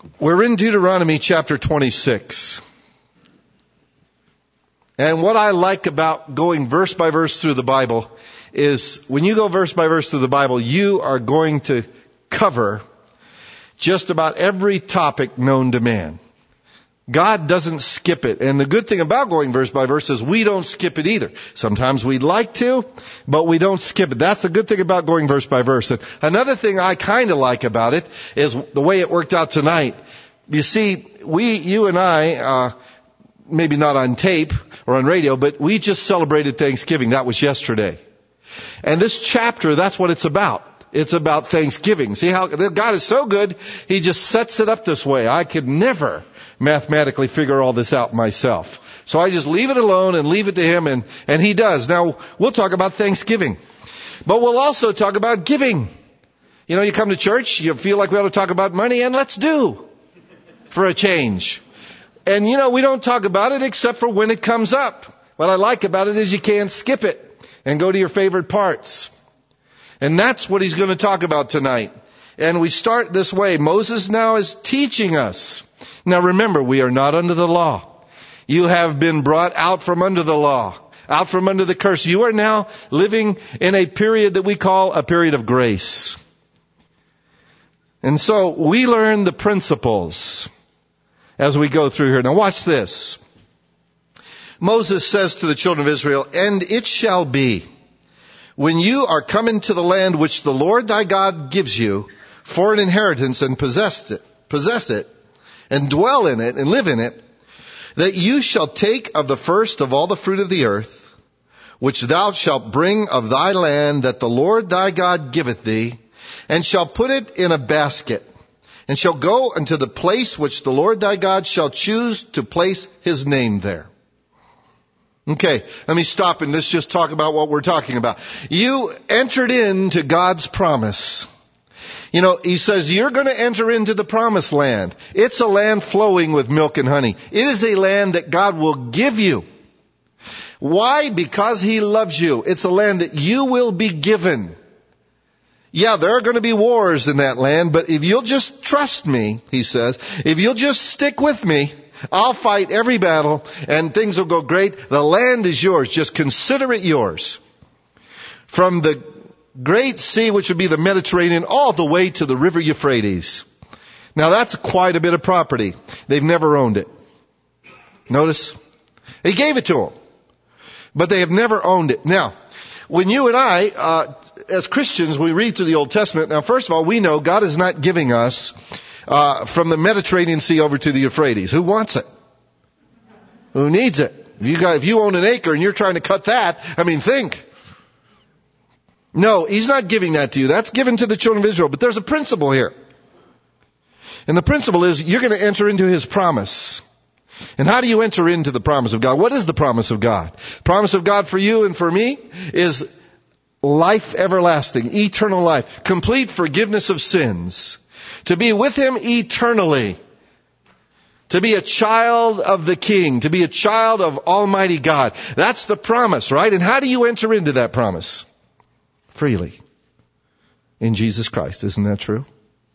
We're in Deuteronomy chapter 26. And what I like about going verse by verse through the Bible is when you go verse by verse through the Bible, you are going to cover just about every topic known to man. God doesn't skip it. And the good thing about going verse by verse is we don't skip it either. Sometimes we'd like to, but we don't skip it. That's the good thing about going verse by verse. And another thing I kind of like about it is the way it worked out tonight. You see, you and I, maybe not on tape or on radio, but we just celebrated Thanksgiving. That was yesterday. And this chapter, that's what it's about. It's about Thanksgiving. See how God is so good, He just sets it up this way. I could never mathematically figure all this out myself. So I just leave it alone and leave it to Him, and He does. Now, we'll talk about Thanksgiving. But we'll also talk about giving. You know, you come to church, you feel like we ought to talk about money, and let's do. For a change. And you know, we don't talk about it except for when it comes up. What I like about it is you can't skip it and go to your favorite parts. And that's what He's going to talk about tonight. And we start this way. Moses now is teaching us. Now remember, we are not under the law. You have been brought out from under the law, out from under the curse. You are now living in a period that we call a period of grace. And so we learn the principles as we go through here. Now watch this. Moses says to the children of Israel, "And it shall be, when you are come into the land which the Lord thy God gives you for an inheritance and possess it, and dwell in it and live in it, that you shall take of the first of all the fruit of the earth, which thou shalt bring of thy land that the Lord thy God giveth thee, and shall put it in a basket, and shall go unto the place which the Lord thy God shall choose to place His name there." Okay, let me stop and let's just talk about what we're talking about. You entered into God's promise. You know, He says you're going to enter into the promised land. It's a land flowing with milk and honey. It is a land that God will give you. Why? Because He loves you. It's a land that you will be given. Yeah, there are going to be wars in that land, but if you'll just trust me, He says, if you'll just stick with me, I'll fight every battle and things will go great. The land is yours. Just consider it yours. From the great sea, which would be the Mediterranean, all the way to the river Euphrates. Now that's quite a bit of property. They've never owned it. Notice? He gave it to them, but they have never owned it. Now, when you and I, as Christians, we read through the Old Testament. Now, first of all, we know God is not giving us from the Mediterranean Sea over to the Euphrates. Who wants it? Who needs it? If you own an acre and you're trying to cut that, think. No, He's not giving that to you. That's given to the children of Israel. But there's a principle here. And the principle is you're going to enter into His promise. And how do you enter into the promise of God? What is the promise of God? The promise of God for you and for me is life everlasting, eternal life, complete forgiveness of sins, to be with Him eternally, to be a child of the King, to be a child of Almighty God. That's the promise, right? And how do you enter into that promise? Freely. In Jesus Christ. Isn't that true?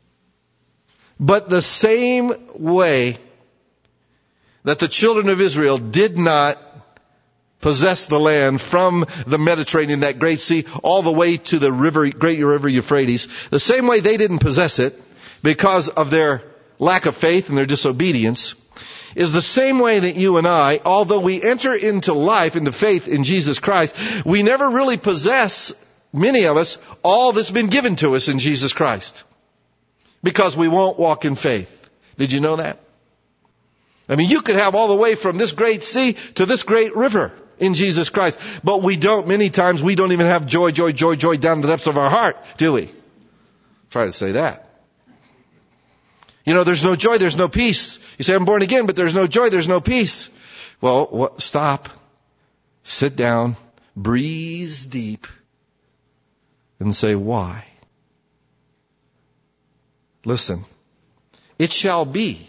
But the same way that the children of Israel did not possess the land from the Mediterranean, that great sea, all the way to the great river Euphrates, the same way they didn't possess it because of their lack of faith and their disobedience, is the same way that you and I, although we enter into life, into faith in Jesus Christ, we never really possess, many of us, all that's been given to us in Jesus Christ. Because we won't walk in faith. Did you know that? You could have all the way from this great sea to this great river in Jesus Christ. But we don't. Many times we don't even have joy down the depths of our heart, do we? Try to say that. There's no joy, there's no peace. You say, I'm born again, but there's no joy, there's no peace. Well, stop. Sit down. Breathe deep. And say, why? Listen. It shall be,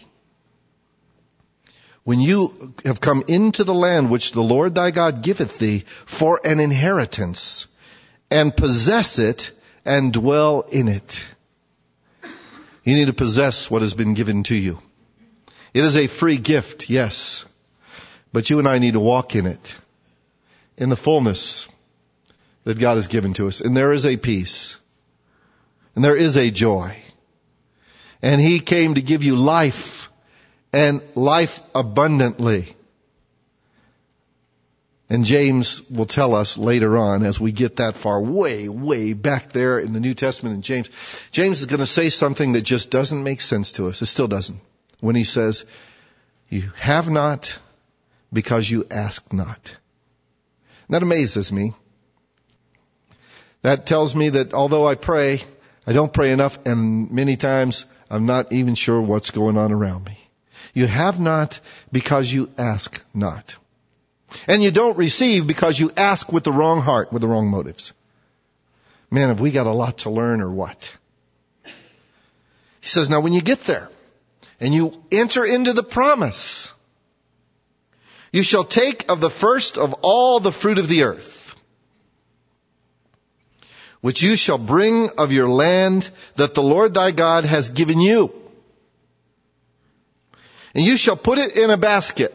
when you have come into the land which the Lord thy God giveth thee for an inheritance, and possess it and dwell in it. You need to possess what has been given to you. It is a free gift, yes. But you and I need to walk in it, in the fullness that God has given to us. And there is a peace. And there is a joy. And He came to give you life, and life abundantly. And James will tell us later on, as we get that far, way, way back there in the New Testament in James, James is going to say something that just doesn't make sense to us. It still doesn't. When he says, you have not because you ask not. That amazes me. That tells me that although I pray, I don't pray enough, and many times I'm not even sure what's going on around me. You have not because you ask not. And you don't receive because you ask with the wrong heart, with the wrong motives. Man, have we got a lot to learn or what? He says, now when you get there and you enter into the promise, you shall take of the first of all the fruit of the earth, which you shall bring of your land that the Lord thy God has given you. And you shall put it in a basket,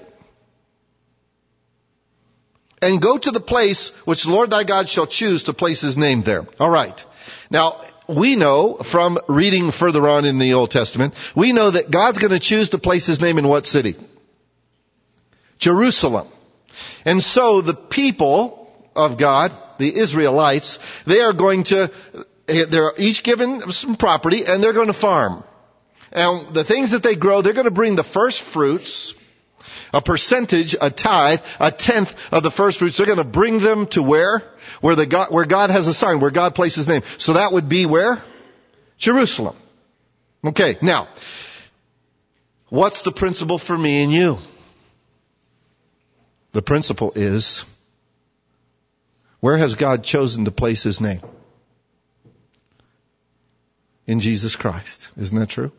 and go to the place which the Lord thy God shall choose to place His name there. All right. Now, we know from reading further on in the Old Testament, we know that God's going to choose to place His name in what city? Jerusalem. And so the people of God, the Israelites, they're each given some property, and they're going to farm. And the things that they grow, they're going to bring the first fruits, a percentage, a tithe, a tenth of the first fruits. They're going to bring them to where? Where God has assigned, where God placed His name. So that would be where? Jerusalem. Okay, now, what's the principle for me and you? The principle is, where has God chosen to place His name? In Jesus Christ. Isn't that true?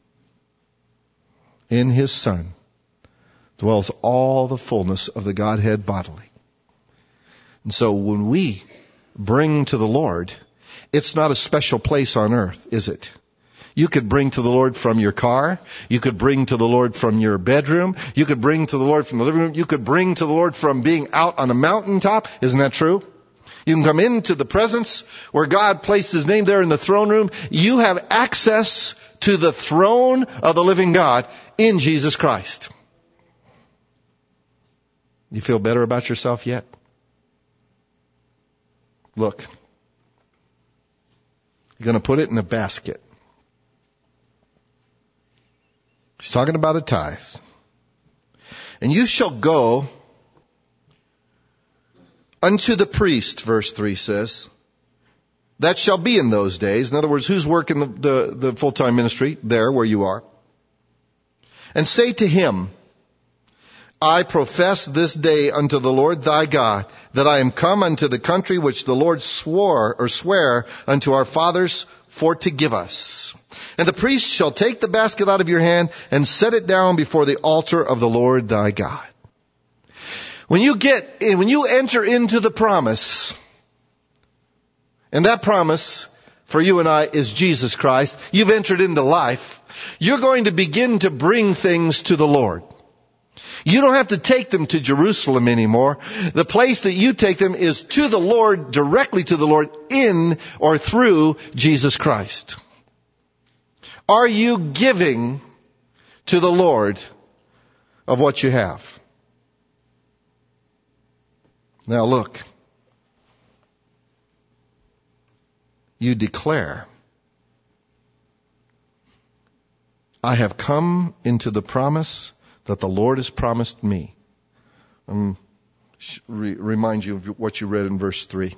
In His Son dwells all the fullness of the Godhead bodily. And so when we bring to the Lord, it's not a special place on earth, is it? You could bring to the Lord from your car. You could bring to the Lord from your bedroom. You could bring to the Lord from the living room. You could bring to the Lord from being out on a mountaintop. Isn't that true? You can come into the presence where God placed His name there in the throne room. You have access to the throne of the living God in Jesus Christ. You feel better about yourself yet? Look. You're going to put it in a basket. He's talking about a tithe. And you shall go unto the priest, verse 3 says, that shall be in those days. In other words, who's working the full-time ministry there where you are? And say to him, I profess this day unto the Lord thy God that I am come unto the country which the Lord swear unto our fathers for to give us. And the priest shall take the basket out of your hand and set it down before the altar of the Lord thy God. When you enter into the promise, and that promise for you and I is Jesus Christ, you've entered into life, you're going to begin to bring things to the Lord. You don't have to take them to Jerusalem anymore. The place that you take them is to the Lord, directly to the Lord, in or through Jesus Christ. Are you giving to the Lord of what you have? Now look. You declare, I have come into the promise that the Lord has promised me. Remind you of what you read in verse 3.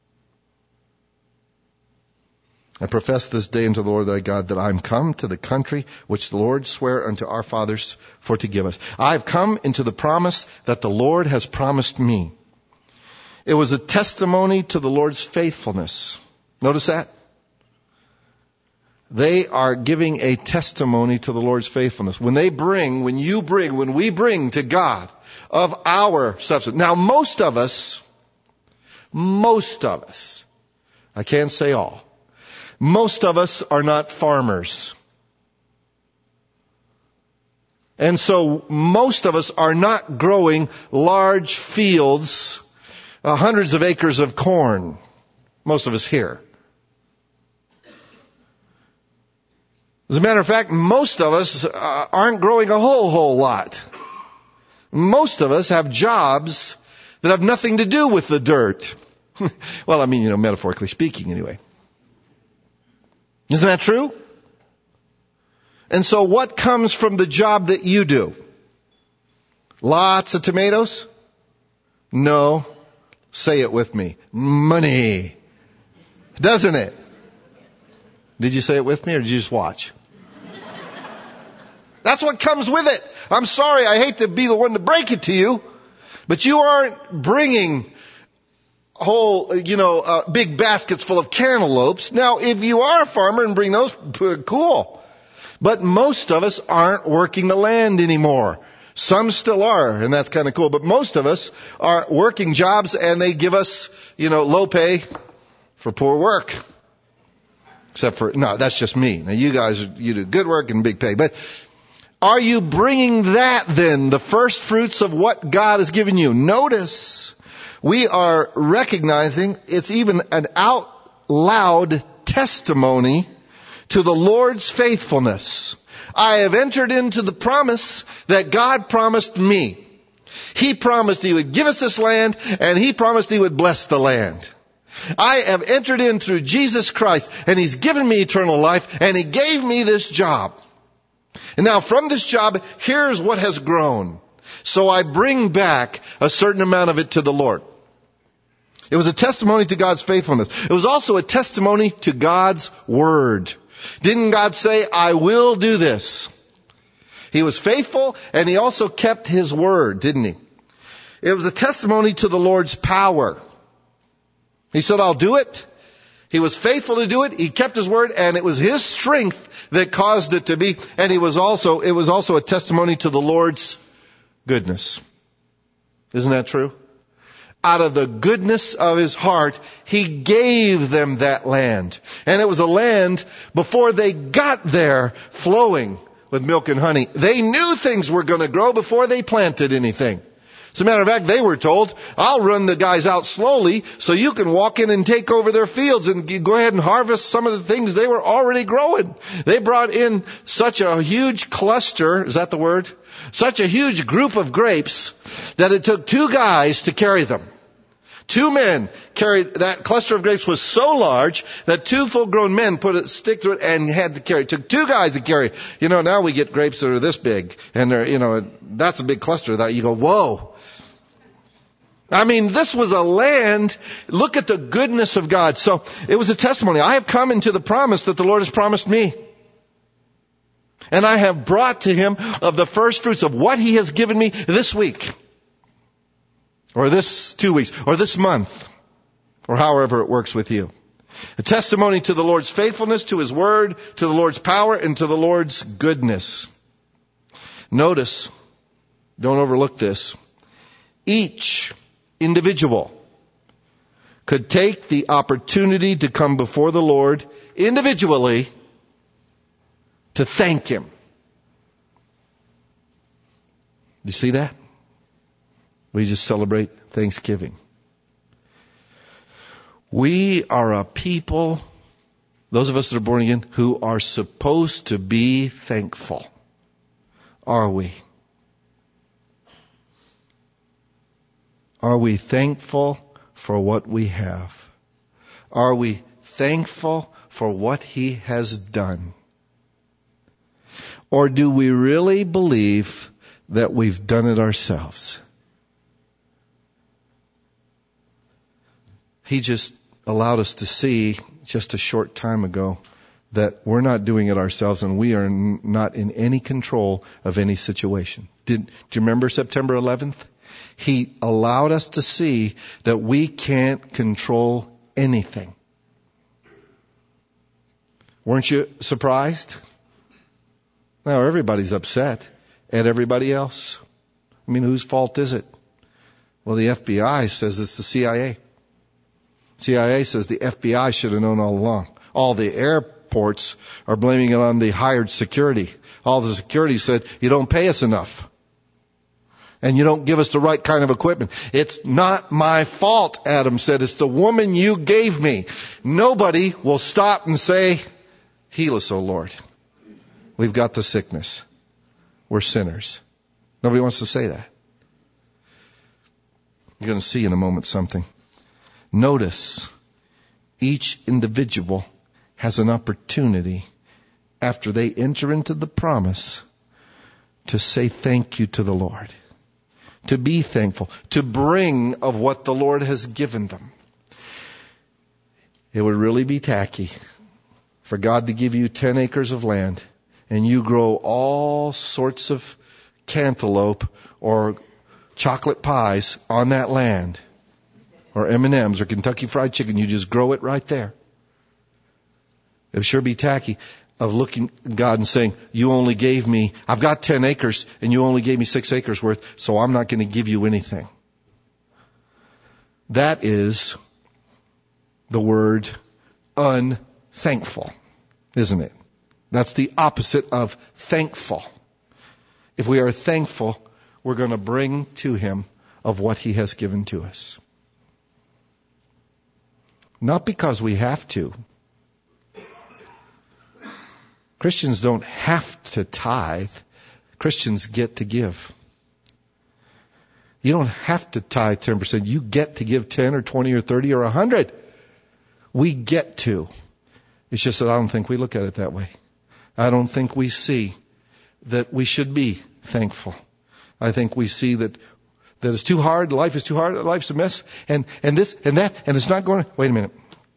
I profess this day unto the Lord thy God that I am come to the country which the Lord sware unto our fathers for to give us. I have come into the promise that the Lord has promised me. It was a testimony to the Lord's faithfulness. Notice that? They are giving a testimony to the Lord's faithfulness. When we bring to God of our substance. Now most of us, I can't say all, most of us are not farmers. And so most of us are not growing large fields, hundreds of acres of corn. Most of us here. As a matter of fact, most of us aren't growing a whole lot. Most of us have jobs that have nothing to do with the dirt. Well, I mean, metaphorically speaking anyway. Isn't that true? And so what comes from the job that you do? Lots of tomatoes? No. Say it with me. Money. Doesn't it? Did you say it with me or did you just watch? That's what comes with it. I'm sorry, I hate to be the one to break it to you, but you aren't bringing whole, big baskets full of cantaloupes. Now, if you are a farmer and bring those, cool. But most of us aren't working the land anymore. Some still are, and that's kind of cool. But most of us are working jobs and they give us, low pay for poor work. Except for, no, that's just me. Now you guys, you do good work and big pay. But are you bringing that then, the first fruits of what God has given you? Notice, we are recognizing it's even an out loud testimony to the Lord's faithfulness. I have entered into the promise that God promised me. He promised He would give us this land, and He promised He would bless the land. I have entered in through Jesus Christ, and He's given me eternal life, and He gave me this job. And now from this job, here's what has grown. So I bring back a certain amount of it to the Lord. It was a testimony to God's faithfulness. It was also a testimony to God's word. Didn't God say, I will do this? He was faithful, and He also kept His word, didn't He? It was a testimony to the Lord's power. He said, I'll do it. He was faithful to do it. He kept His word, and it was His strength that caused it to be. And it was also a testimony to the Lord's goodness. Isn't that true? Out of the goodness of His heart, He gave them that land. And it was a land, before they got there, flowing with milk and honey. They knew things were going to grow before they planted anything. As a matter of fact, they were told, I'll run the guys out slowly so you can walk in and take over their fields and go ahead and harvest some of the things they were already growing. They brought in such a huge cluster, is that the word? Such a huge group of grapes that it took 2 guys to carry them. 2 men carried, that cluster of grapes was so large that 2 full-grown men put a stick to it and had to carry it. It took 2 guys to carry it. Now we get grapes that are this big, and they're, that's a big cluster that you go, whoa. I mean, this was a land. Look at the goodness of God. So it was a testimony. I have come into the promise that the Lord has promised me. And I have brought to Him of the first fruits of what He has given me this week, or this 2 weeks, or this month, or however it works with you. A testimony to the Lord's faithfulness, to His word, to the Lord's power, and to the Lord's goodness. Notice, don't overlook this. Each individual could take the opportunity to come before the Lord individually to thank Him. You see that? We just celebrate Thanksgiving. We are a people, those of us that are born again, who are supposed to be thankful. Are we? Are we thankful for what we have? Are we thankful for what He has done? Or do we really believe that we've done it ourselves? He just allowed us to see just a short time ago that we're not doing it ourselves and we are not in any control of any situation. Do you remember September 11th? He allowed us to see that we can't control anything. Weren't you surprised? Now everybody's upset at everybody else. I mean, whose fault is it? Well, the FBI says it's the CIA. CIA says the FBI should have known all along. All the airports are blaming it on the hired security. All the security said, you don't pay us enough. And you don't give us the right kind of equipment. It's not my fault, Adam said. It's the woman you gave me. Nobody will stop and say, heal us, O Lord. We've got the sickness. We're sinners. Nobody wants to say that. You're going to see in a moment something. Notice, each individual has an opportunity after they enter into the promise to say thank you to the Lord. To be thankful. To bring of what the Lord has given them. It would really be tacky for God to give you 10 acres of land and you grow all sorts of cantaloupe or chocolate pies on that land, or M&Ms or Kentucky Fried Chicken. You just grow it right there. It would sure be tacky of looking at God and saying, you only gave me, I've got 10 acres and you only gave me 6 acres worth, so I'm not going to give you anything. That is the word unthankful, isn't it? That's the opposite of thankful. If we are thankful, we're going to bring to Him of what He has given to us. Not because we have to. Christians don't have to tithe. Christians get to give. You don't have to tithe 10%. You get to give 10 or 20 or 30 or 100. We get to. It's just that I don't think we look at it that way. I don't think we see that we should be thankful. I think we see that it's too hard, life is too hard, life's a mess, and this and that, and it's not going to... Wait a minute.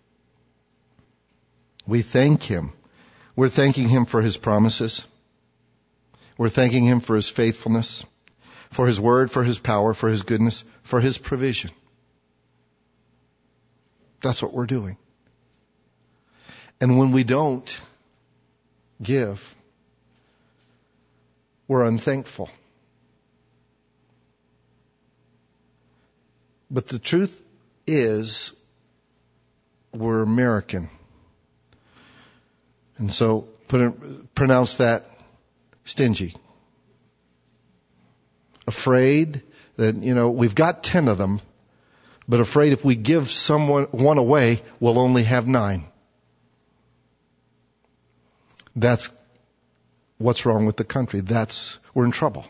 We thank Him. We're thanking Him for His promises. We're thanking Him for His faithfulness, for His word, for His power, for His goodness, for His provision. That's what we're doing. And when we don't give, we're unthankful. But the truth is, we're American. And so, pronounce that stingy. Afraid that, we've got 10 of them, but afraid if we give one away, we'll only have 9. That's what's wrong with the country. We're in trouble.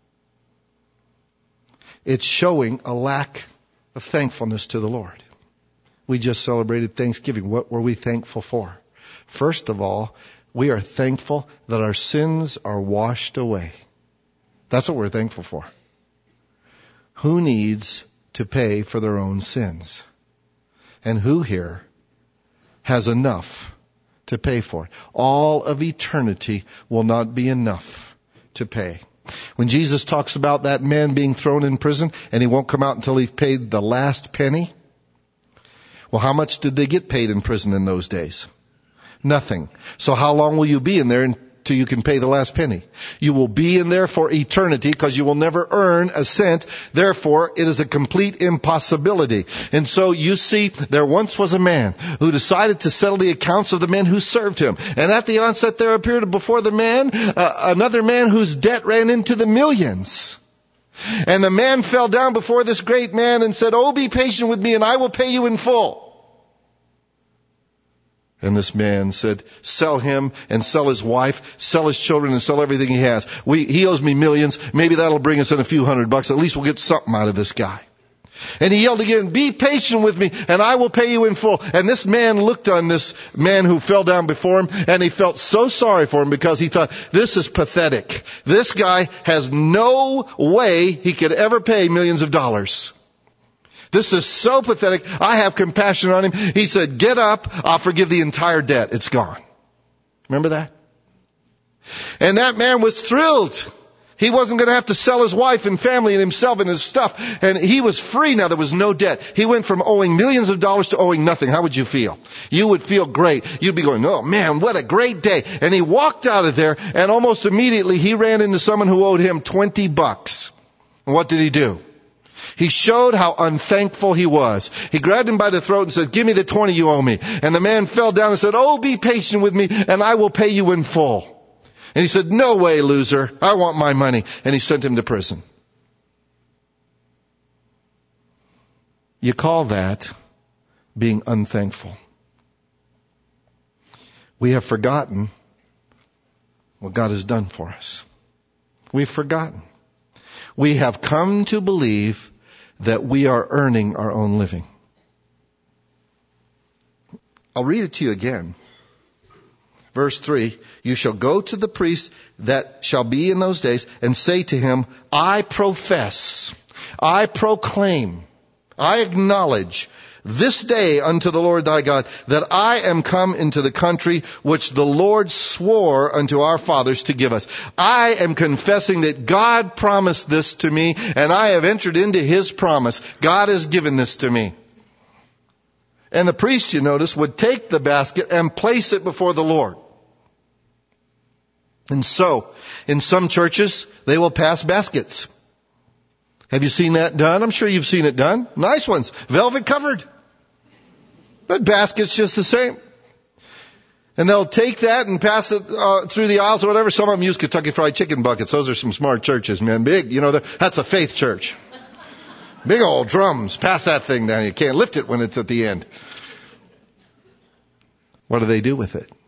It's showing a lack of thankfulness to the Lord. We just celebrated Thanksgiving. What were we thankful for? First of all, we are thankful that our sins are washed away. That's what we're thankful for. Who needs to pay for their own sins? And who here has enough to pay for it? All of eternity will not be enough to pay. When Jesus talks about that man being thrown in prison and he won't come out until he's paid the last penny, well, how much did they get paid in prison in those days? Nothing. So how long will you be in there until you can pay the last penny? You will be in there for eternity because you will never earn a cent. Therefore, it is a complete impossibility. And so you see, there once was a man who decided to settle the accounts of the men who served him. And at the onset there appeared before the man another man whose debt ran into the millions. And the man fell down before this great man and said, "Oh, be patient with me and I will pay you in full." And this man said, "Sell him and sell his wife, sell his children and sell everything he has. He owes me millions. Maybe that'll bring us in a few $100. At least we'll get something out of this guy." And he yelled again, "Be patient with me and I will pay you in full." And this man looked on this man who fell down before him and he felt so sorry for him because he thought, this is pathetic. This guy has no way he could ever pay millions of dollars. This is so pathetic. I have compassion on him. He said, "Get up. I'll forgive the entire debt. It's gone." Remember that? And that man was thrilled. He wasn't going to have to sell his wife and family and himself and his stuff. And he was free now. There was no debt. He went from owing millions of dollars to owing nothing. How would you feel? You would feel great. You'd be going, "Oh man, what a great day." And he walked out of there and almost immediately he ran into someone who owed him $20. And what did he do? He showed how unthankful he was. He grabbed him by the throat and said, "Give me the 20 you owe me." And the man fell down and said, "Oh, be patient with me and I will pay you in full." And he said, "No way, loser. I want my money." And he sent him to prison. You call that being unthankful. We have forgotten what God has done for us. We've forgotten. We have come to believe that we are earning our own living. I'll read it to you again. Verse 3, "You shall go to the priest that shall be in those days and say to him, I profess, I proclaim, I acknowledge this day unto the Lord thy God that I am come into the country which the Lord swore unto our fathers to give us." I am confessing that God promised this to me and I have entered into His promise. God has given this to me. And the priest, you notice, would take the basket and place it before the Lord. And so, in some churches, they will pass baskets. Have you seen that done? I'm sure you've seen it done. Nice ones. Velvet covered. But basket's just the same. And they'll take that and pass it through the aisles or whatever. Some of them use Kentucky Fried Chicken buckets. Those are some smart churches, man. Big, that's a faith church. Big old drums. Pass that thing down. You can't lift it when it's at the end. What do they do with it?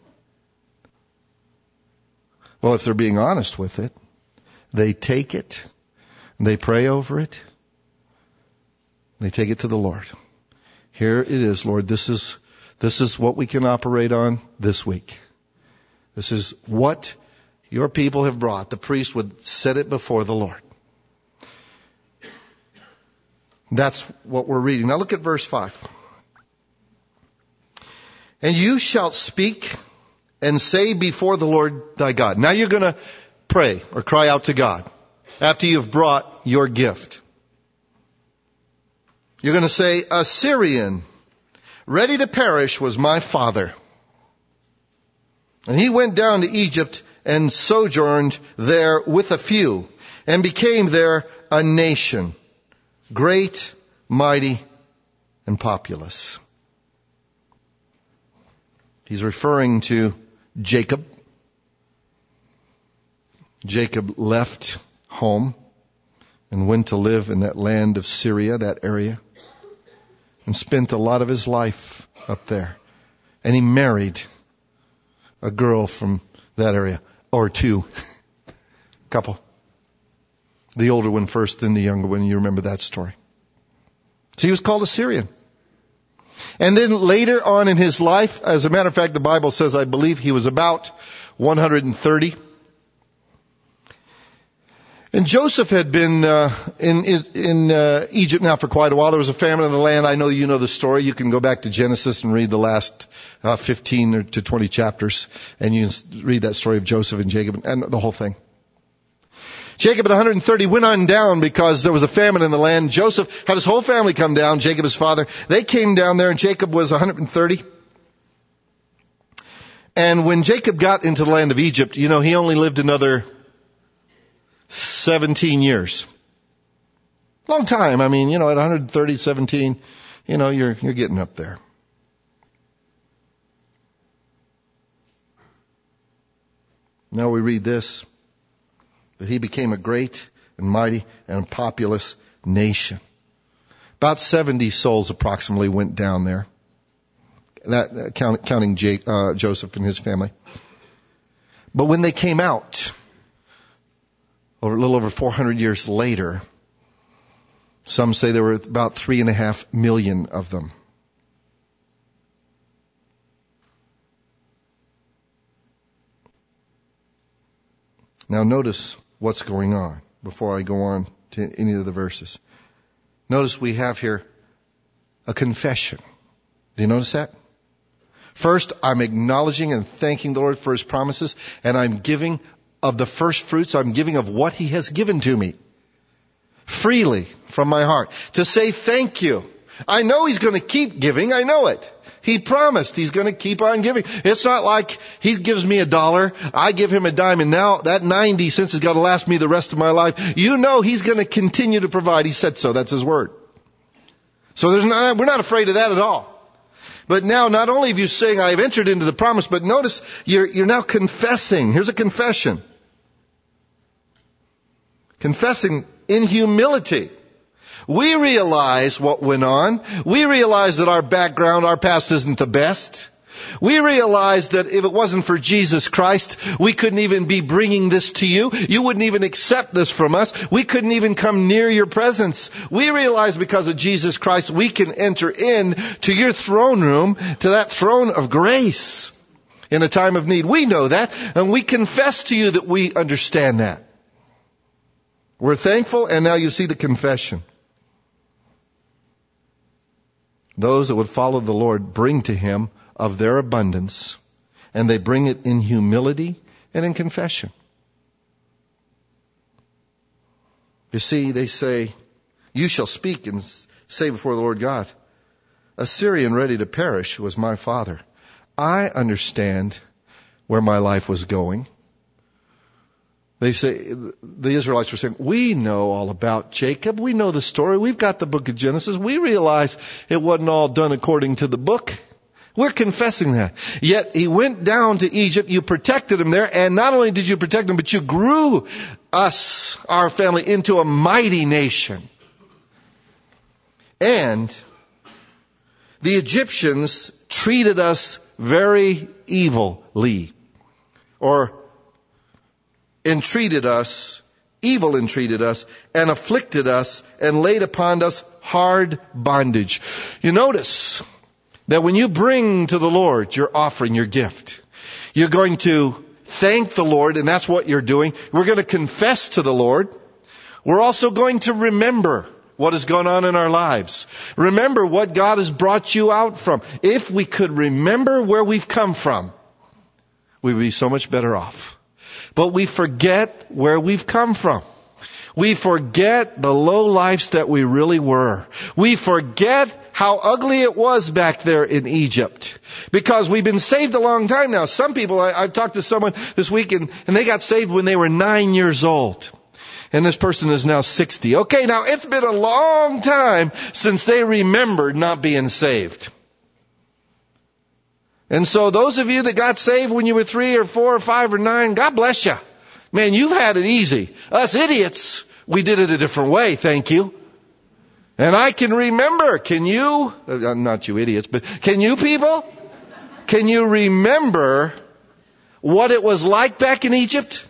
Well, if they're being honest with it, they take it, they pray over it, they take it to the Lord. Here it is, Lord. This is what we can operate on this week. This is what your people have brought. The priest would set it before the Lord. That's what we're reading. Now look at verse 5. "And you shall speak and say before the Lord thy God." Now you're going to pray or cry out to God after you've brought your gift. You're going to say, "A Syrian ready to perish was my father. And he went down to Egypt and sojourned there with a few and became there a nation, great, mighty, and populous." He's referring to Jacob. Jacob left home and went to live in that land of Syria, that area, and spent a lot of his life up there. And he married a girl from that area, or two, couple. The older one first, then the younger one. You remember that story. So he was called a Syrian. And then later on in his life, as a matter of fact, the Bible says, I believe he was about 130. And Joseph had been in Egypt now for quite a while. There was a famine in the land. I know you know the story. You can go back to Genesis and read the last 15 to 20 chapters, and you read that story of Joseph and Jacob and the whole thing. Jacob at 130 went on down because there was a famine in the land. Joseph had his whole family come down, Jacob his father. They came down there and Jacob was 130. And when Jacob got into the land of Egypt, he only lived another 17 years. Long time. I mean, at 130, 17, you're getting up there. Now we read this, that he became a great and mighty and populous nation. About 70 souls approximately went down there. That counting Joseph and his family. But when they came out, a little over 400 years later, some say there were about 3.5 million of them. Now notice what's going on before I go on to any of the verses. Notice we have here a confession. Do you notice that? First, I'm acknowledging and thanking the Lord for His promises, and I'm giving of the first fruits. I'm giving of what He has given to me. Freely from my heart. To say thank you. I know He's going to keep giving. I know it. He promised He's going to keep on giving. It's not like He gives me $1, I give Him a dime, and now that 90 cents has got to last me the rest of my life. You know He's going to continue to provide. He said so. That's His word. So we're not afraid of that at all. But now not only have you saying, I have entered into the promise, but notice you're now confessing. Here's a confession. Confessing in humility. We realize what went on. We realize that our background, our past isn't the best. We realize that if it wasn't for Jesus Christ, we couldn't even be bringing this to you. You wouldn't even accept this from us. We couldn't even come near your presence. We realize because of Jesus Christ, we can enter in to your throne room, to that throne of grace in a time of need. We know that, and we confess to you that we understand that. We're thankful, and now you see the confession. Those that would follow the Lord bring to Him of their abundance, and they bring it in humility and in confession. You see, they say, you shall speak and say before the Lord God, a Syrian ready to perish was my father. I understand where my life was going. They say, the Israelites were saying, we know all about Jacob. We know the story. We've got the book of Genesis. We realize it wasn't all done according to the book. We're confessing that. Yet he went down to Egypt. You protected him there. And not only did you protect him, but you grew us, our family, into a mighty nation. And the Egyptians treated us very evilly. Or entreated us, evil entreated us, and afflicted us, and laid upon us hard bondage. You notice that when you bring to the Lord your offering, your gift, you're going to thank the Lord, and that's what you're doing. We're going to confess to the Lord. We're also going to remember what has gone on in our lives. Remember what God has brought you out from. If we could remember where we've come from, we would be so much better off. But we forget where we've come from. We forget the low lives that we really were. We forget how ugly it was back there in Egypt. Because we've been saved a long time now. Some people, I've talked to someone this week and they got saved when they were 9 years old. And this person is now 60. Okay, now it's been a long time since they remembered not being saved. And so those of you that got saved when you were 3 or 4 or 5 or 9, God bless you. Man, you've had it easy. Us idiots, we did it a different way, thank you. And I can remember, can you? Not you idiots, but can you people? Can you remember what it was like back in Egypt?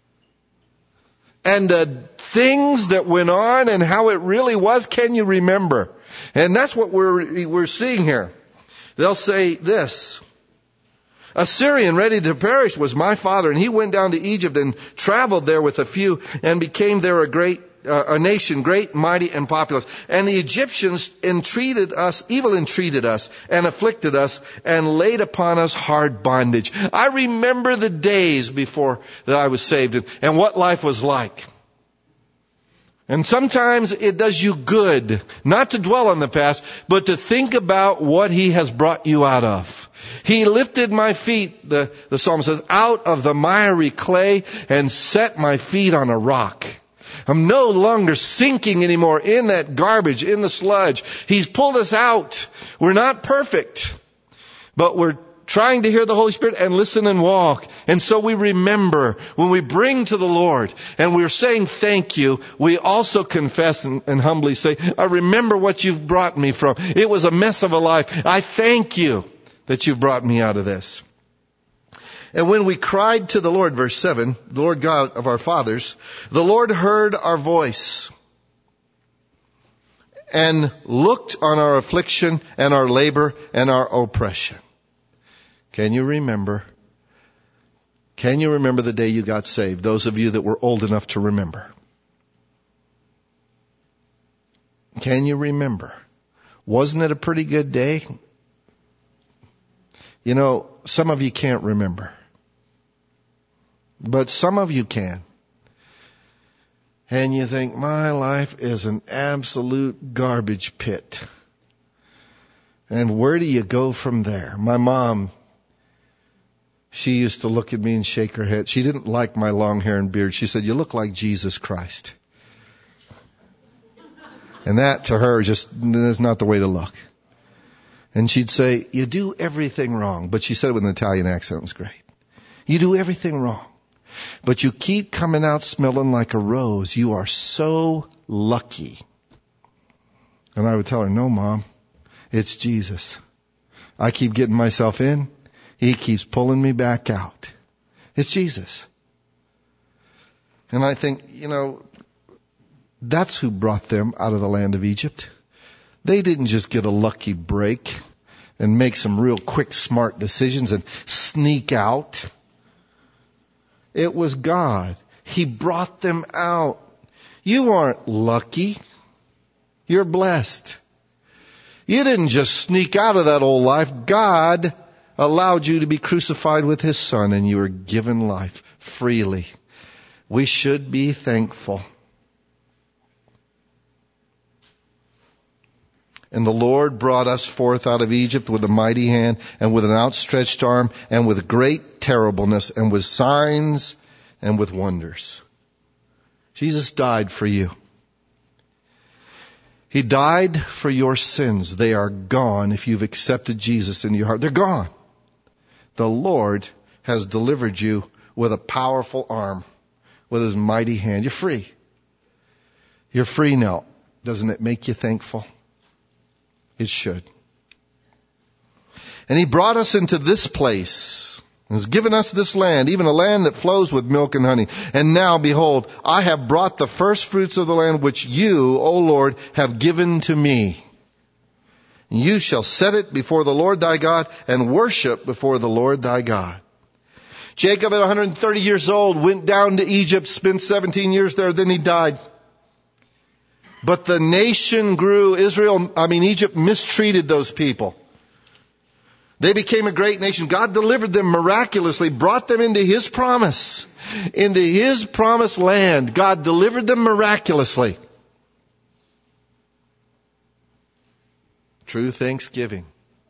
And the things that went on and how it really was, can you remember? And that's what we're seeing here. They'll say this. A Syrian ready to perish was my father, and he went down to Egypt and traveled there with a few and became there a nation, great, mighty, and populous. And the Egyptians evil entreated us, and afflicted us, and laid upon us hard bondage. I remember the days before that I was saved and what life was like. And sometimes it does you good not to dwell on the past, but to think about what He has brought you out of. He lifted my feet, the psalm says, out of the miry clay and set my feet on a rock. I'm no longer sinking anymore in that garbage, in the sludge. He's pulled us out. We're not perfect, but we're trying to hear the Holy Spirit and listen and walk. And so we remember when we bring to the Lord and we're saying thank you, we also confess and humbly say, I remember what you've brought me from. It was a mess of a life. I thank you that you've brought me out of this. And when we cried to the Lord, verse 7, the Lord God of our fathers, the Lord heard our voice and looked on our affliction and our labor and our oppression. Can you remember? Can you remember the day you got saved? Those of you that were old enough to remember. Can you remember? Wasn't it a pretty good day? You know, some of you can't remember. But some of you can. And you think, my life is an absolute garbage pit. And where do you go from there? My mom, she used to look at me and shake her head. She didn't like my long hair and beard. She said, "You look like Jesus Christ." And that to her just is not the way to look. And she'd say, "You do everything wrong." But she said it with an Italian accent. It was great. "You do everything wrong, but you keep coming out smelling like a rose. You are so lucky." And I would tell her, "No, Mom, it's Jesus. I keep getting myself in. He keeps pulling me back out. It's Jesus." And I think, that's who brought them out of the land of Egypt. They didn't just get a lucky break and make some real quick, smart decisions and sneak out. It was God. He brought them out. You aren't lucky. You're blessed. You didn't just sneak out of that old life. God allowed you to be crucified with His Son, and you were given life freely. We should be thankful. "And the Lord brought us forth out of Egypt with a mighty hand and with an outstretched arm and with great terribleness and with signs and with wonders." Jesus died for you. He died for your sins. They are gone if you've accepted Jesus into your heart. They're gone. The Lord has delivered you with a powerful arm, with His mighty hand. You're free. You're free now. Doesn't it make you thankful? It should. "And He brought us into this place, and has given us this land, even a land that flows with milk and honey. And now, behold, I have brought the first fruits of the land which you, O Lord, have given to me. And you shall set it before the Lord thy God, and worship before the Lord thy God." Jacob, at 130 years old, went down to Egypt, spent 17 years there, then he died. But the nation grew. Egypt mistreated those people. They became a great nation. God delivered them miraculously, brought them into His promise, into His promised land. God delivered them miraculously. True thanksgiving.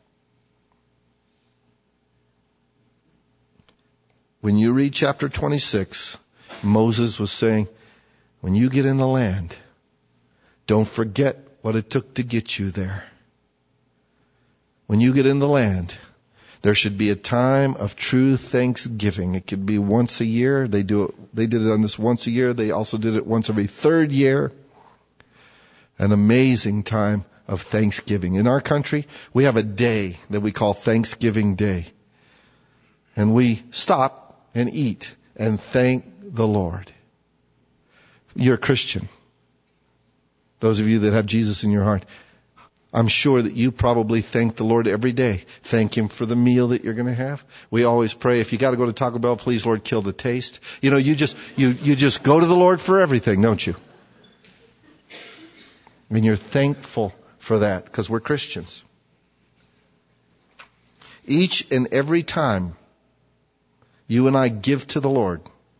When you read chapter 26, Moses was saying, when you get in the land, don't forget what it took to get you there. When you get in the land, there should be a time of true thanksgiving. It could be once a year. They did it on this once a year. They also did it once every third year. An amazing time of thanksgiving. In our country, we have a day that we call Thanksgiving Day. And we stop and eat and thank the Lord. You're a Christian. Those of you that have Jesus in your heart, I'm sure that you probably thank the Lord every day. Thank Him for the meal that you're going to have. We always pray, if you got to go to Taco Bell, please, Lord, kill the taste. You just go to the Lord for everything, don't you? And you're thankful for that because we're Christians. Each and every time you and I give to the Lord,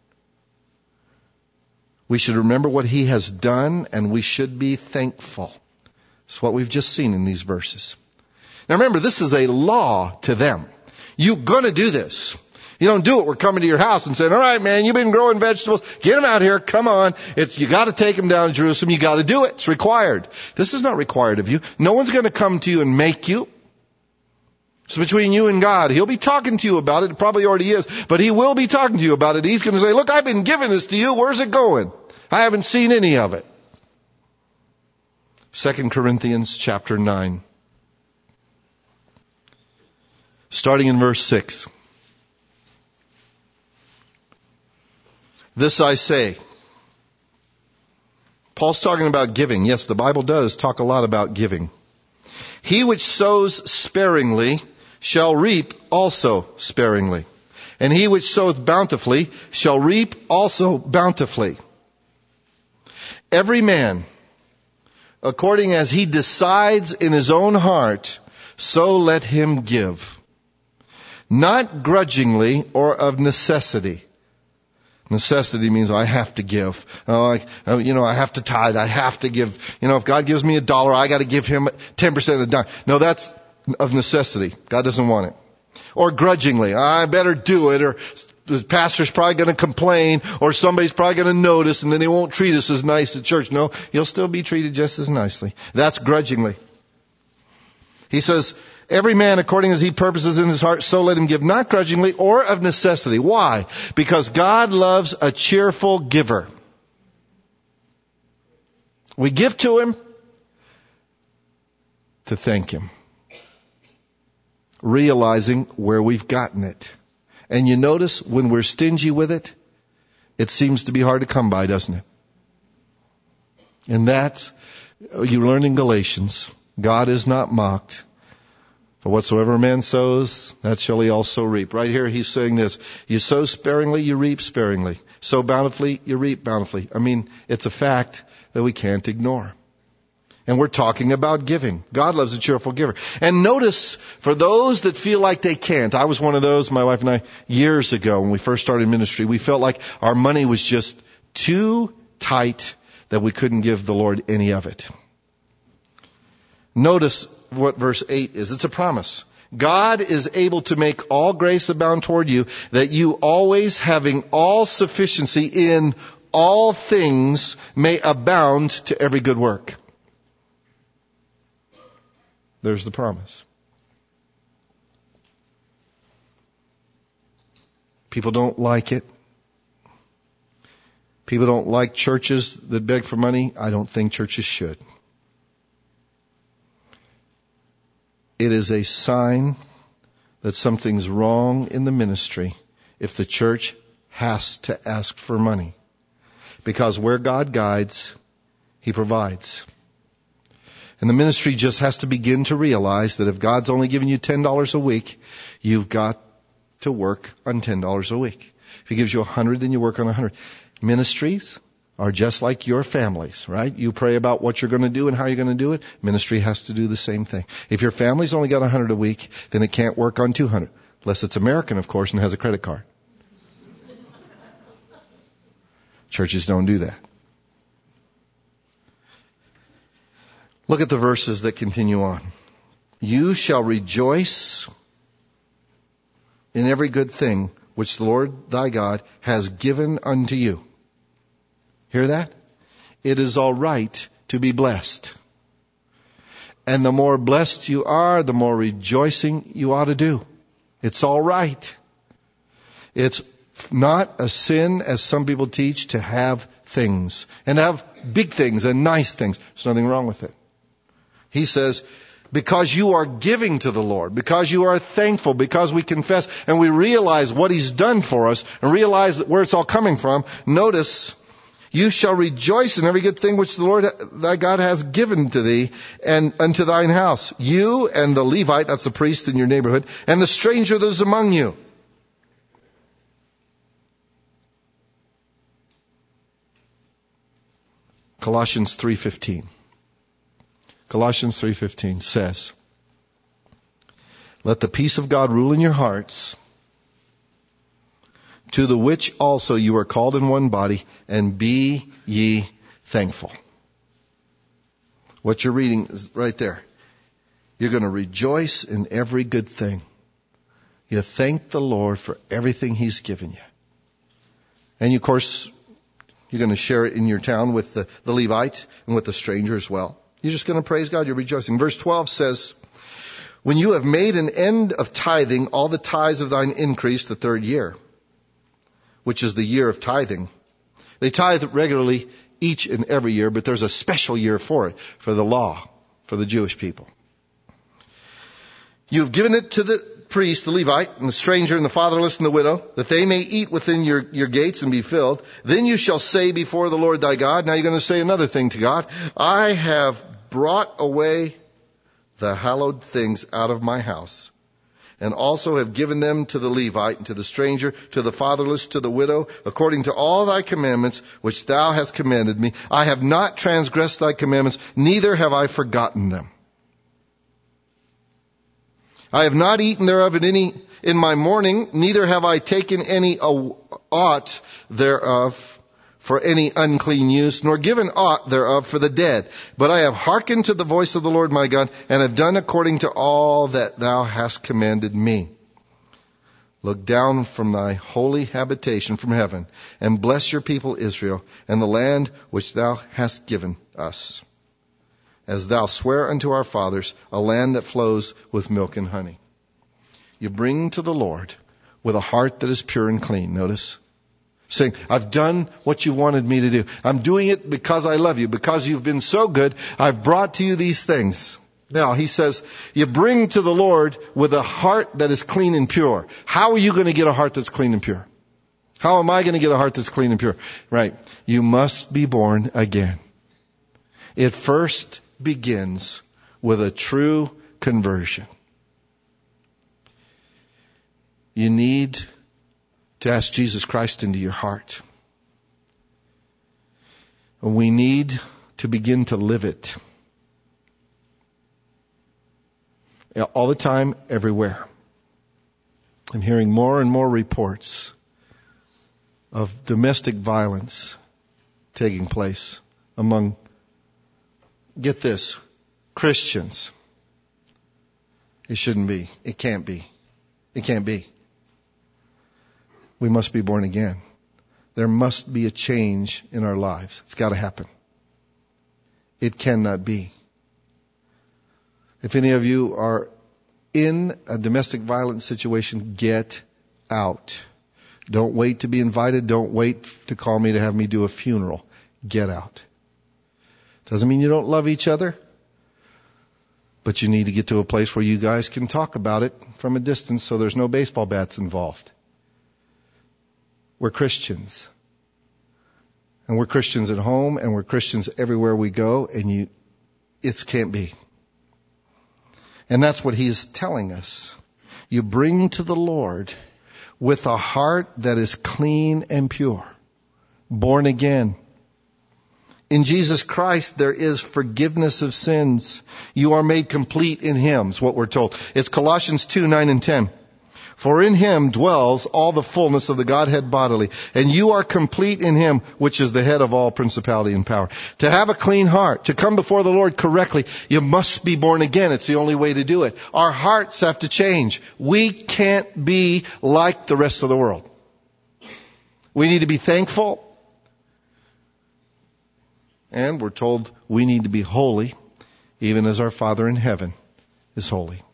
we should remember what He has done, and we should be thankful. It's what we've just seen in these verses. Now remember, this is a law to them. You're going to do this. You don't do it. We're coming to your house and saying, all right, man, you've been growing vegetables. Get them out here. Come on. You got to take them down to Jerusalem. You got to do it. It's required. This is not required of you. No one's going to come to you and make you. It's between you and God. He'll be talking to you about it. It probably already is. But He will be talking to you about it. He's going to say, look, I've been giving this to you. Where's it going? I haven't seen any of it. 2 Corinthians chapter 9. Starting in verse 6. This I say. Paul's talking about giving. Yes, the Bible does talk a lot about giving. He which sows sparingly shall reap also sparingly. And he which soweth bountifully shall reap also bountifully. Every man, according as he decides in his own heart, so let him give. Not grudgingly or of necessity. Necessity means I have to give. I have to tithe. I have to give. If God gives me $1, I got to give Him 10% of $1. No, that's of necessity. God doesn't want it. Or grudgingly. I better do it, or the pastor's probably going to complain, or somebody's probably going to notice, and then they won't treat us as nice at church. No, you'll still be treated just as nicely. That's grudgingly. He says, every man according as he purposes in his heart, so let him give, not grudgingly or of necessity. Why? Because God loves a cheerful giver. We give to him to thank him, realizing where we've gotten it. And you notice when we're stingy with it, it seems to be hard to come by, doesn't it? And that's, you learn in Galatians, God is not mocked. For whatsoever a man sows, that shall he also reap. Right here he's saying this, you sow sparingly, you reap sparingly. Sow bountifully, you reap bountifully. I mean, it's a fact that we can't ignore. And we're talking about giving. God loves a cheerful giver. And notice, for those that feel like they can't, I was one of those, my wife and I, years ago when we first started ministry, we felt like our money was just too tight that we couldn't give the Lord any of it. Notice what verse 8 is. It's a promise. God is able to make all grace abound toward you, that you always having all sufficiency in all things may abound to every good work. There's the promise. People don't like it. People don't like churches that beg for money. I don't think churches should. It is a sign that something's wrong in the ministry if the church has to ask for money. Because where God guides, He provides. And the ministry just has to begin to realize that if God's only giving you $10 a week, you've got to work on $10 a week. If He gives you 100, then you work on 100. Ministries are just like your families, right? You pray about what you're going to do and how you're going to do it. Ministry has to do the same thing. If your family's only got 100 a week, then it can't work on 200. Unless it's American, of course, and has a credit card. Churches don't do that. Look at the verses that continue on. You shall rejoice in every good thing which the Lord thy God has given unto you. Hear that? It is all right to be blessed. And the more blessed you are, the more rejoicing you ought to do. It's all right. It's not a sin, as some people teach, to have things. And have big things and nice things. There's nothing wrong with it. He says, because you are giving to the Lord, because you are thankful, because we confess and we realize what He's done for us and realize where it's all coming from, notice, you shall rejoice in every good thing which the Lord thy God has given to thee and unto thine house. You and the Levite, that's the priest in your neighborhood, and the stranger that is among you. Colossians 3:15. Colossians 3:15 says, let the peace of God rule in your hearts, to the which also you are called in one body, and be ye thankful. What you're reading is right there. You're going to rejoice in every good thing. You thank the Lord for everything He's given you. And of course, you're going to share it in your town with the Levite and with the stranger as well. You're just going to praise God. You're rejoicing. Verse 12 says, when you have made an end of tithing all the tithes of thine increase the third year, which is the year of tithing. They tithe regularly each and every year, but there's a special year for it, for the law, for the Jewish people. You've given it to the priest, the Levite, and the stranger, and the fatherless, and the widow, that they may eat within your gates and be filled. Then you shall say before the Lord thy God, now you're going to say another thing to God, I have brought away the hallowed things out of my house, and also have given them to the Levite, and to the stranger, to the fatherless, to the widow, according to all thy commandments, which thou hast commanded me. I have not transgressed thy commandments, neither have I forgotten them. I have not eaten thereof in my mourning, neither have I taken any aught thereof for any unclean use, nor given aught thereof for the dead. But I have hearkened to the voice of the Lord my God, and have done according to all that thou hast commanded me. Look down from thy holy habitation from heaven, and bless your people Israel, and the land which thou hast given us, as thou swear unto our fathers, a land that flows with milk and honey. You bring to the Lord with a heart that is pure and clean. Notice, saying, I've done what you wanted me to do. I'm doing it because I love you, because you've been so good. I've brought to you these things. Now, he says, you bring to the Lord with a heart that is clean and pure. How are you going to get a heart that's clean and pure? How am I going to get a heart that's clean and pure? Right. You must be born again. It first begins with a true conversion. You need to ask Jesus Christ into your heart. And we need to begin to live it. All the time, everywhere. I'm hearing more and more reports of domestic violence taking place among, get this, Christians. It shouldn't be. It can't be. It can't be. We must be born again. There must be a change in our lives. It's got to happen. It cannot be. If any of you are in a domestic violence situation, get out. Don't wait to be invited. Don't wait to call me to have me do a funeral. Get out. Doesn't mean you don't love each other, but you need to get to a place where you guys can talk about it from a distance so there's no baseball bats involved. We're Christians. And we're Christians at home, and we're Christians everywhere we go, and it can't be. And that's what he is telling us. You bring to the Lord with a heart that is clean and pure, born again. In Jesus Christ, there is forgiveness of sins. You are made complete in him, is what we're told. It's Colossians 2:9 and 10. For in him dwells all the fullness of the Godhead bodily, and you are complete in him, which is the head of all principality and power. To have a clean heart, to come before the Lord correctly, you must be born again. It's the only way to do it. Our hearts have to change. We can't be like the rest of the world. We need to be thankful. And we're told we need to be holy, even as our Father in heaven is holy.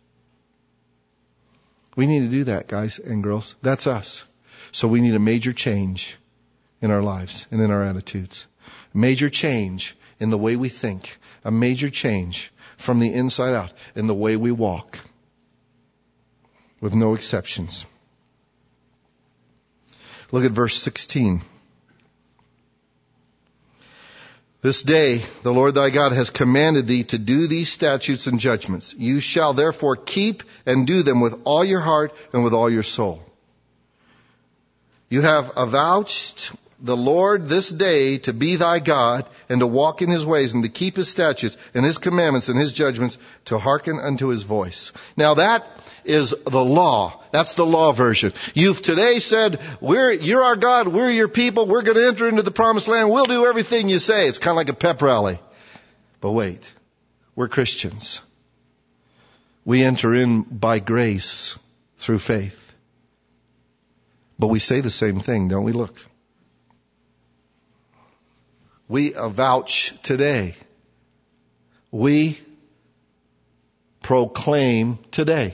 We need to do that, guys and girls. That's us. So we need a major change in our lives and in our attitudes. A major change in the way we think. A major change from the inside out in the way we walk. With no exceptions. Look at verse 16. This day the Lord thy God has commanded thee to do these statutes and judgments. You shall therefore keep and do them with all your heart and with all your soul. You have avouched the Lord this day to be thy God, and to walk in his ways, and to keep his statutes and his commandments and his judgments, to hearken unto his voice. Now that is the law. That's the law version. You've today said, you're our God, we're your people, we're going to enter into the promised land, we'll do everything you say. It's kind of like a pep rally. But wait, we're Christians. We enter in by grace through faith. But we say the same thing, don't we? Look. We avouch today. We proclaim today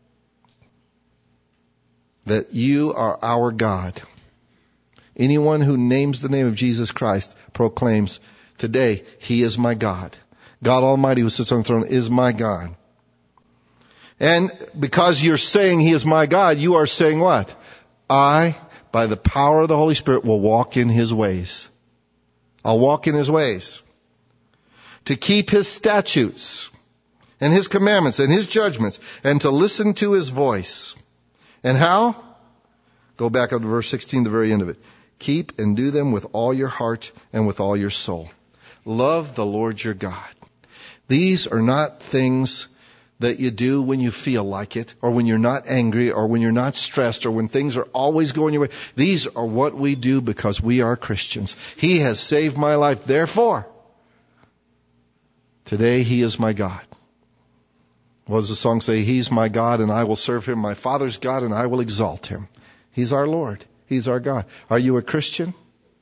that you are our God. Anyone who names the name of Jesus Christ proclaims today, he is my God. God Almighty who sits on the throne is my God. And because you're saying he is my God, you are saying what? I, by the power of the Holy Spirit, will walk in his ways. I'll walk in his ways. To keep his statutes and his commandments and his judgments, and to listen to his voice. And how? Go back up to verse 16, the very end of it. Keep and do them with all your heart and with all your soul. Love the Lord your God. These are not things that you do when you feel like it, or when you're not angry, or when you're not stressed, or when things are always going your way. These are what we do because we are Christians. He has saved my life. Therefore, today He is my God. What does the song say? He's my God and I will serve Him. My Father's God and I will exalt Him. He's our Lord. He's our God. Are you a Christian?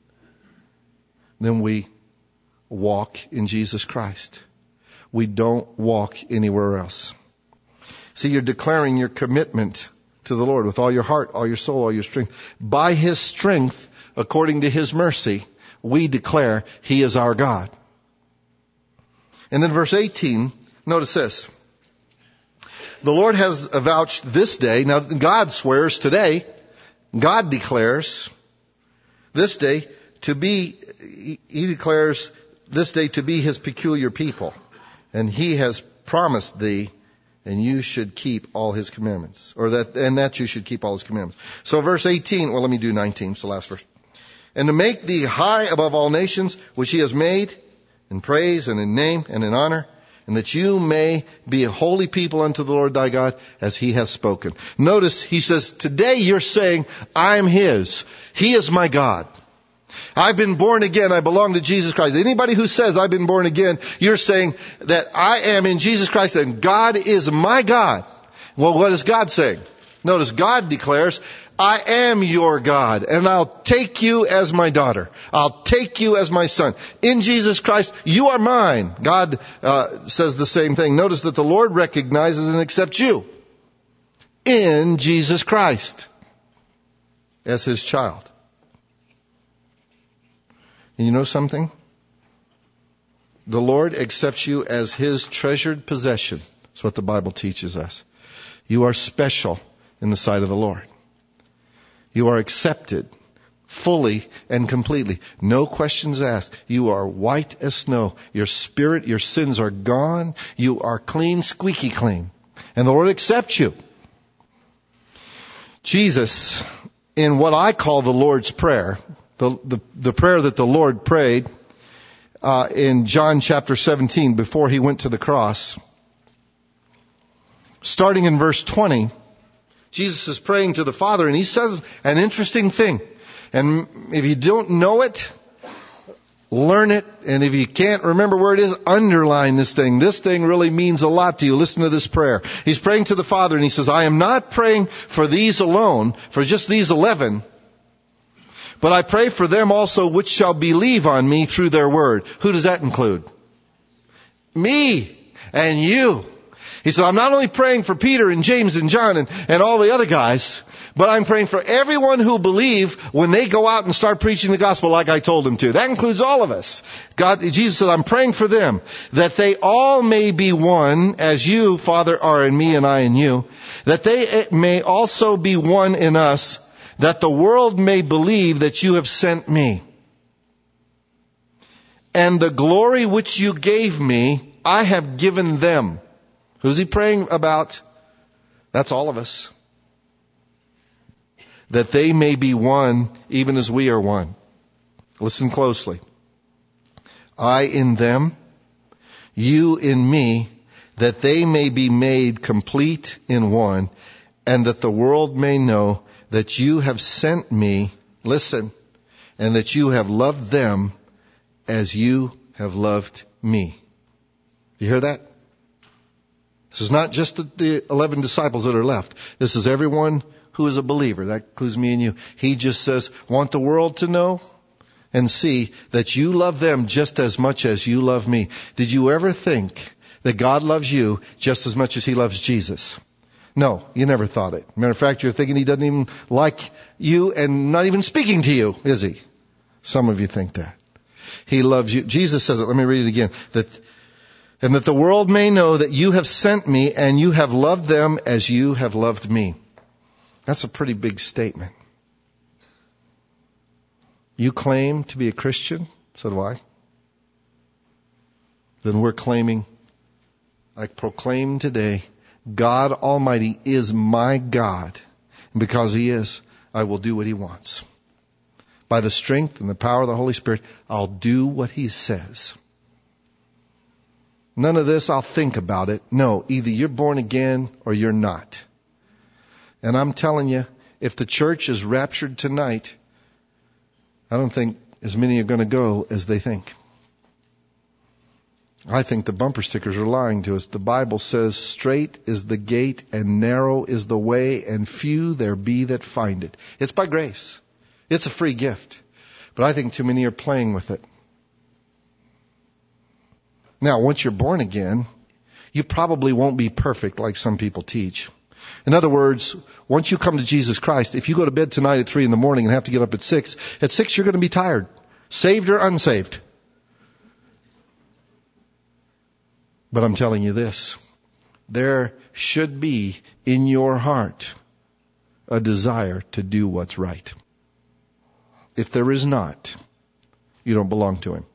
Then we walk in Jesus Christ. We don't walk anywhere else. See, you're declaring your commitment to the Lord with all your heart, all your soul, all your strength. By His strength, according to His mercy, we declare He is our God. And then verse 18, notice this. The Lord has avouched this day. Now, God swears today. God declares this day to be, He declares this day to be His peculiar people. And He has promised thee, and you should keep all His commandments. That you should keep all His commandments. So verse 18, well, let me do 19, it's the last verse. And to make thee high above all nations, which He has made, in praise and in name and in honor, and that you may be a holy people unto the Lord thy God, as He hath spoken. Notice, He says, today you're saying, I'm His. He is my God. I've been born again. I belong to Jesus Christ. Anybody who says I've been born again, you're saying that I am in Jesus Christ and God is my God. Well, what is God saying? Notice God declares, I am your God and I'll take you as my daughter. I'll take you as my son. In Jesus Christ, you are mine. God says the same thing. Notice that the Lord recognizes and accepts you in Jesus Christ as His child. And you know something? The Lord accepts you as His treasured possession. That's what the Bible teaches us. You are special in the sight of the Lord. You are accepted fully and completely. No questions asked. You are white as snow. Your spirit, your sins are gone. You are clean, squeaky clean. And the Lord accepts you. Jesus, in what I call the Lord's Prayer, the prayer that the Lord prayed in John chapter 17 before He went to the cross, starting in verse 20, Jesus is praying to the Father and He says an interesting thing. And if you don't know it, learn it. And if you can't remember where it is, underline this thing. This thing really means a lot to you. Listen to this prayer. He's praying to the Father and He says, I am not praying for these alone, for just these 11, but I pray for them also which shall believe on me through their word. Who does that include? Me and you. He said, I'm not only praying for Peter and James and John and all the other guys, but I'm praying for everyone who believe when they go out and start preaching the gospel like I told them to. That includes all of us. Jesus said, I'm praying for them, that they all may be one, as you, Father, are in me and I in you, that they may also be one in us, that the world may believe that you have sent me. And the glory which you gave me, I have given them. Who's He praying about? That's all of us. That they may be one, even as we are one. Listen closely. I in them, you in me, that they may be made complete in one, and that the world may know that you have sent me, listen, and that you have loved them as you have loved me. You hear that? This is not just the 11 disciples that are left. This is everyone who is a believer. That includes me and you. He just says, want the world to know and see that you love them just as much as you love me. Did you ever think that God loves you just as much as He loves Jesus? No, you never thought it. Matter of fact, you're thinking He doesn't even like you and not even speaking to you, is He? Some of you think that. He loves you. Jesus says it. Let me read it again. And that the world may know that you have sent me and you have loved them as you have loved me. That's a pretty big statement. You claim to be a Christian? So do I. Then we're claiming, I proclaim today, God Almighty is my God. And because He is, I will do what He wants. By the strength and the power of the Holy Spirit, I'll do what He says. None of this, I'll think about it. No, either you're born again or you're not. And I'm telling you, if the church is raptured tonight, I don't think as many are going to go as they think. I think the bumper stickers are lying to us. The Bible says, straight is the gate and narrow is the way and few there be that find it. It's by grace. It's a free gift. But I think too many are playing with it. Now, once you're born again, you probably won't be perfect like some people teach. In other words, once you come to Jesus Christ, if you go to bed tonight at 3 a.m. and have to get up at 6 you're going to be tired. Saved or unsaved. But I'm telling you this, there should be in your heart a desire to do what's right. If there is not, you don't belong to Him.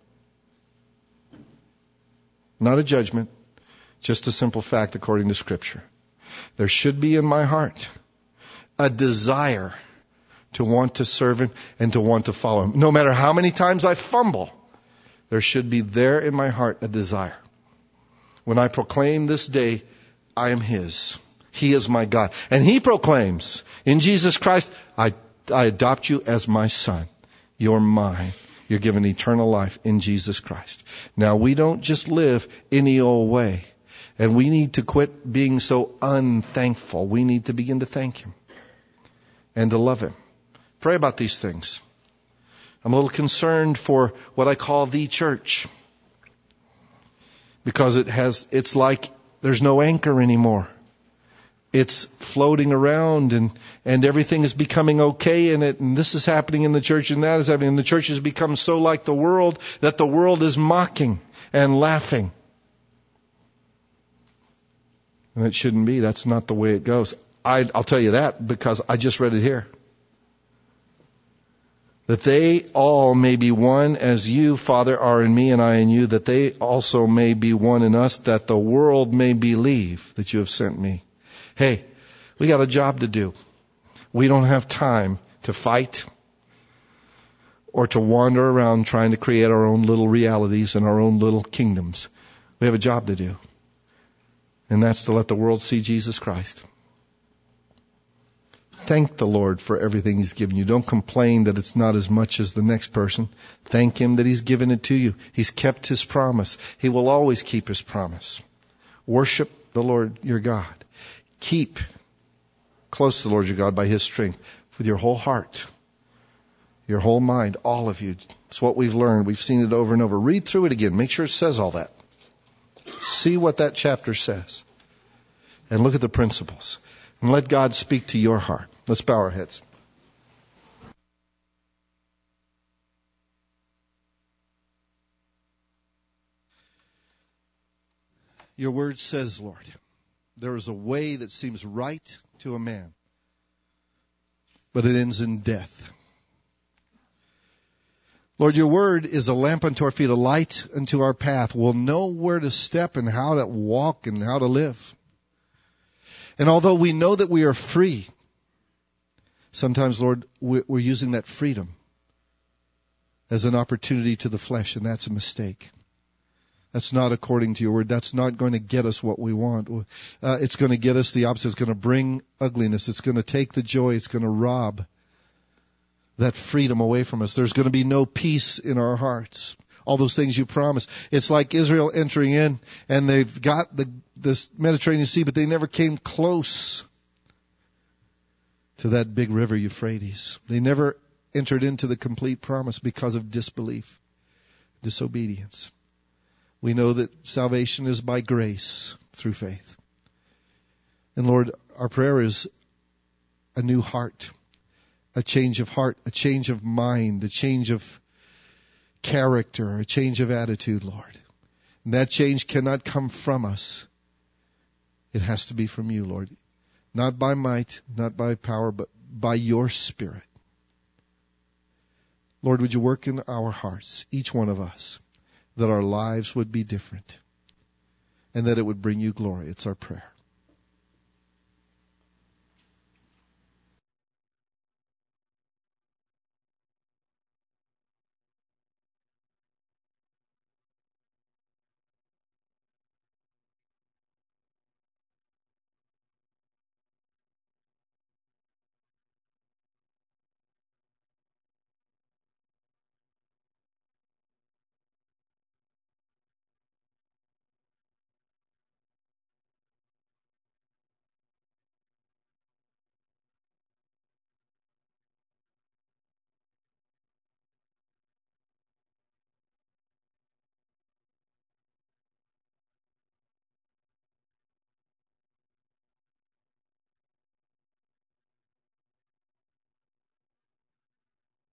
Not a judgment, just a simple fact according to Scripture. There should be in my heart a desire to want to serve Him and to want to follow Him. No matter how many times I fumble, there should be there in my heart a desire. When I proclaim this day, I am His. He is my God. And He proclaims, in Jesus Christ, I adopt you as my son. You're mine. You're given eternal life in Jesus Christ. Now, we don't just live any old way. And we need to quit being so unthankful. We need to begin to thank Him and to love Him. Pray about these things. I'm a little concerned for what I call the church. Because it's like there's no anchor anymore. It's floating around and everything is becoming okay in it. And this is happening in the church and that is happening. And the church has become so like the world that the world is mocking and laughing. And it shouldn't be. That's not the way it goes. I'll tell you that because I just read it here. That they all may be one as you, Father, are in me and I in you, that they also may be one in us, that the world may believe that you have sent me. Hey, we got a job to do. We don't have time to fight or to wander around trying to create our own little realities and our own little kingdoms. We have a job to do. And that's to let the world see Jesus Christ. Thank the Lord for everything He's given you. Don't complain that it's not as much as the next person. Thank Him that He's given it to you. He's kept His promise. He will always keep His promise. Worship the Lord your God. Keep close to the Lord your God by His strength with your whole heart, your whole mind, all of you. It's what we've learned. We've seen it over and over. Read through it again. Make sure it says all that. See what that chapter says. And look at the principles. And let God speak to your heart. Let's bow our heads. Your word says, Lord, there is a way that seems right to a man, but it ends in death. Lord, your word is a lamp unto our feet, a light unto our path. We'll know where to step and how to walk and how to live. And although we know that we are free, sometimes, Lord, we're using that freedom as an opportunity to the flesh, and that's a mistake. That's not according to your word. That's not going to get us what we want. It's going to get us the opposite. It's going to bring ugliness. It's going to take the joy. It's going to rob that freedom away from us. There's going to be no peace in our hearts. All those things you promised. It's like Israel entering in, and they've got this Mediterranean Sea, but they never came close to that big river Euphrates. They never entered into the complete promise because of disbelief, disobedience. We know that salvation is by grace through faith. And Lord, our prayer is a new heart, a change of heart, a change of mind, a change of character, a change of attitude, Lord. And that change cannot come from us. It has to be from you, Lord. Not by might, not by power, but by your Spirit. Lord, would you work in our hearts, each one of us, that our lives would be different and that it would bring you glory. It's our prayer.